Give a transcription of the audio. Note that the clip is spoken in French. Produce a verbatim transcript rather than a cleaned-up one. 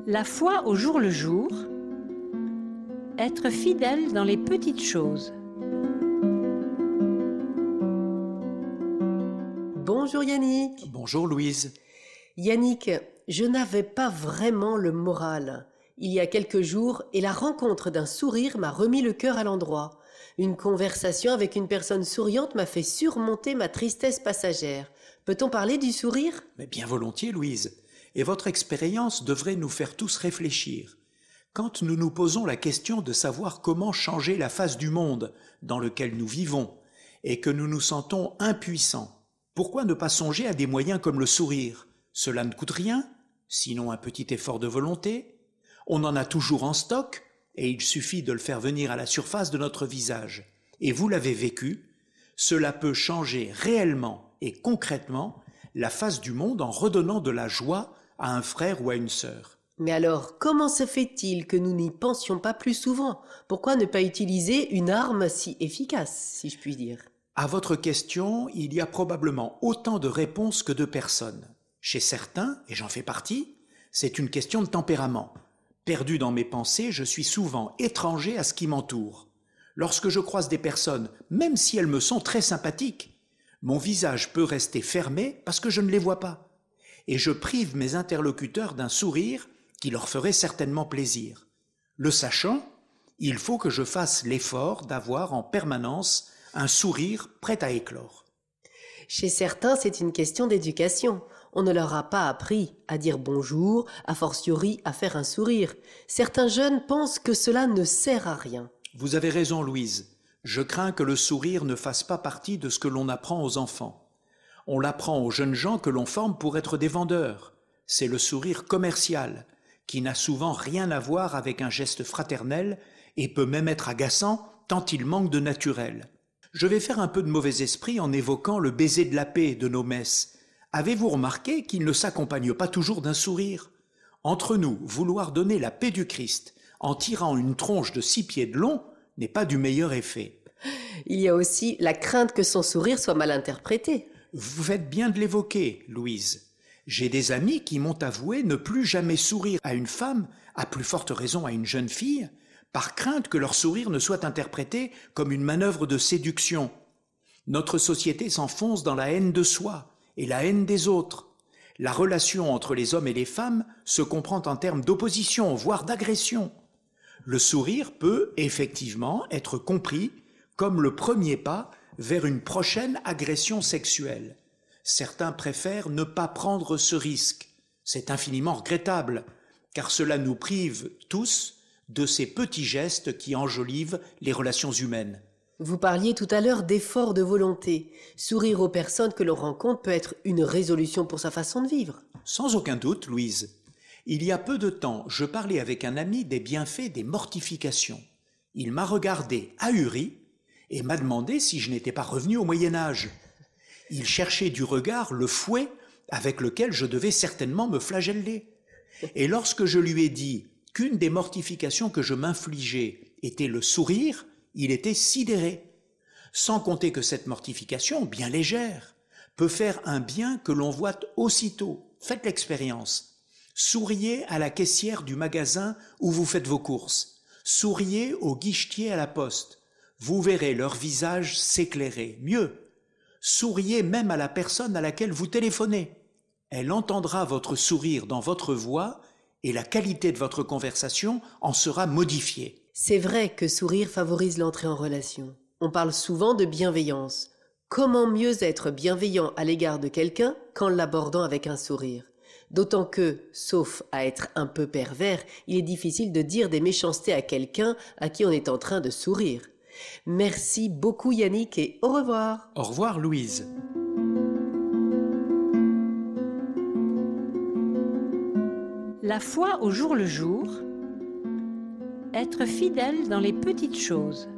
La foi au jour le jour, être fidèle dans les petites choses. Bonjour Yannick. Bonjour Louise. Yannick, je n'avais pas vraiment le moral il y a quelques jours et la rencontre d'un sourire m'a remis le cœur à l'endroit. Une conversation avec une personne souriante m'a fait surmonter ma tristesse passagère. Peut-on parler du sourire ? Mais bien volontiers Louise. Et votre expérience devrait nous faire tous réfléchir. Quand nous nous posons la question de savoir comment changer la face du monde dans lequel nous vivons et que nous nous sentons impuissants, pourquoi ne pas songer à des moyens comme le sourire ? Cela ne coûte rien, sinon un petit effort de volonté. On en a toujours en stock et il suffit de le faire venir à la surface de notre visage. Et vous l'avez vécu, cela peut changer réellement et concrètement la face du monde en redonnant de la joie à un frère ou à une sœur. Mais alors, comment se fait-il que nous n'y pensions pas plus souvent ? Pourquoi ne pas utiliser une arme si efficace, si je puis dire ? À votre question, il y a probablement autant de réponses que de personnes. Chez certains, et j'en fais partie, c'est une question de tempérament. Perdu dans mes pensées, je suis souvent étranger à ce qui m'entoure. Lorsque je croise des personnes, même si elles me sont très sympathiques, mon visage peut rester fermé parce que je ne les vois pas. Et je prive mes interlocuteurs d'un sourire qui leur ferait certainement plaisir. Le sachant, il faut que je fasse l'effort d'avoir en permanence un sourire prêt à éclore. Chez certains, c'est une question d'éducation. On ne leur a pas appris à dire bonjour, a fortiori à faire un sourire. Certains jeunes pensent que cela ne sert à rien. Vous avez raison, Louise. Je crains que le sourire ne fasse pas partie de ce que l'on apprend aux enfants. On l'apprend aux jeunes gens que l'on forme pour être des vendeurs. C'est le sourire commercial, qui n'a souvent rien à voir avec un geste fraternel et peut même être agaçant tant il manque de naturel. Je vais faire un peu de mauvais esprit en évoquant le baiser de la paix de nos messes. Avez-vous remarqué qu'il ne s'accompagne pas toujours d'un sourire ? Entre nous, vouloir donner la paix du Christ en tirant une tronche de six pieds de long n'est pas du meilleur effet. Il y a aussi la crainte que son sourire soit mal interprété. Vous faites bien de l'évoquer, Louise. J'ai des amis qui m'ont avoué ne plus jamais sourire à une femme, à plus forte raison à une jeune fille, par crainte que leur sourire ne soit interprété comme une manœuvre de séduction. Notre société s'enfonce dans la haine de soi et la haine des autres. La relation entre les hommes et les femmes se comprend en termes d'opposition, voire d'agression. Le sourire peut effectivement être compris comme le premier pas vers une prochaine agression sexuelle. Certains préfèrent ne pas prendre ce risque. C'est infiniment regrettable, car cela nous prive tous de ces petits gestes qui enjolivent les relations humaines. Vous parliez tout à l'heure d'efforts de volonté. Sourire aux personnes que l'on rencontre peut être une résolution pour sa façon de vivre. Sans aucun doute, Louise. Il y a peu de temps, je parlais avec un ami des bienfaits des mortifications. Il m'a regardé ahuri et m'a demandé si je n'étais pas revenu au Moyen-Âge. Il cherchait du regard le fouet avec lequel je devais certainement me flageller. Et lorsque je lui ai dit qu'une des mortifications que je m'infligeais était le sourire, il était sidéré. Sans compter que cette mortification, bien légère, peut faire un bien que l'on voit aussitôt. Faites l'expérience. Souriez à la caissière du magasin où vous faites vos courses. Souriez au guichetier à la poste. Vous verrez leur visage s'éclairer. Mieux, souriez même à la personne à laquelle vous téléphonez. Elle entendra votre sourire dans votre voix et la qualité de votre conversation en sera modifiée. C'est vrai que sourire favorise l'entrée en relation. On parle souvent de bienveillance. Comment mieux être bienveillant à l'égard de quelqu'un qu'en l'abordant avec un sourire ? D'autant que, sauf à être un peu pervers, il est difficile de dire des méchancetés à quelqu'un à qui on est en train de sourire. Merci beaucoup Yannick et au revoir. Au revoir Louise. La foi au jour le jour, être fidèle dans les petites choses.